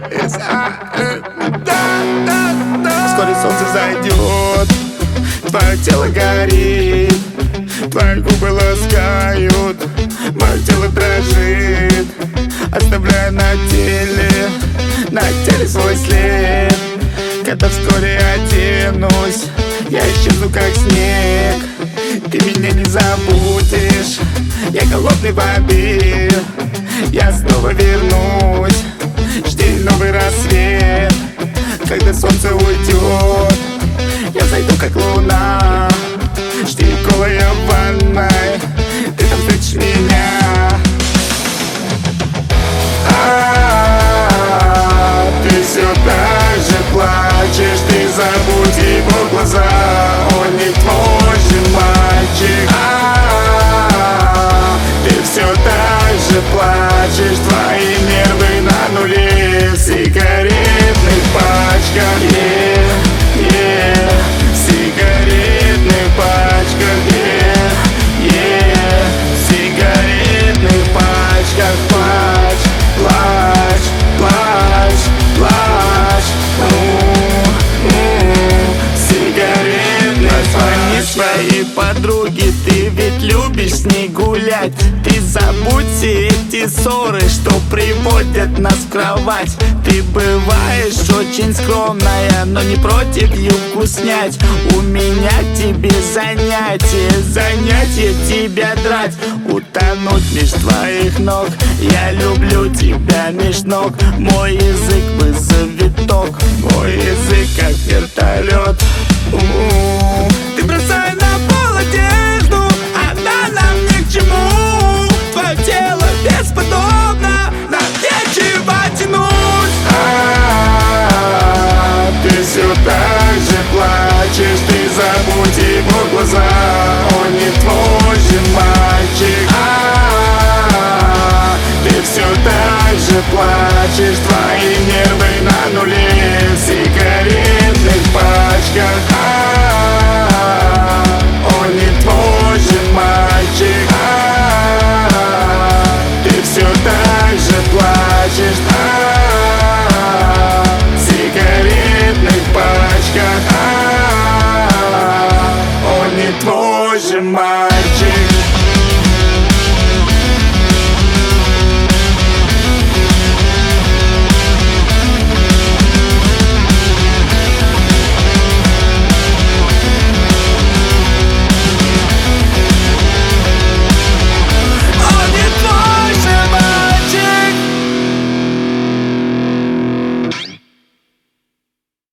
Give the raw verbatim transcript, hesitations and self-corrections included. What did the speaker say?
Вскоре солнце зайдет, твое тело горит, твои губы ласкают, мое тело дрожит, оставляя на теле, на теле свой след. Когда вскоре оденусь, я исчезну как снег. Ты меня не забудешь, я голодный в обед. Я снова вернусь, жди новый рассвет. Когда солнце уйдет, я зайду как луна. Жди голая в ванной, ты там встретишь меня. А-а-а, ты все так же плачешь, ты забудь его глаза, он не твой же мальчик. А-а-а, ты все так же плачешь, твои нервы на нуле в сигаретных пачках. Yeah, yeah, в сигаретных пачках. Yeah, yeah, в сигаретных пачках. Плачь, плачь, плачь, плачь. Позвони своей подруге, ты ведь любишь с ней гулять. Ты забудь все эти ссоры, что приводят нас в кровать. Ты бываешь очень скромная, но не против юбку снять. У меня к тебе занятие, занятие тебя драть. Утонуть меж твоих ног, я люблю тебя меж ног. Мой язык бы завиток, мой язык как вертолет. У-у-у. Ты бросаешь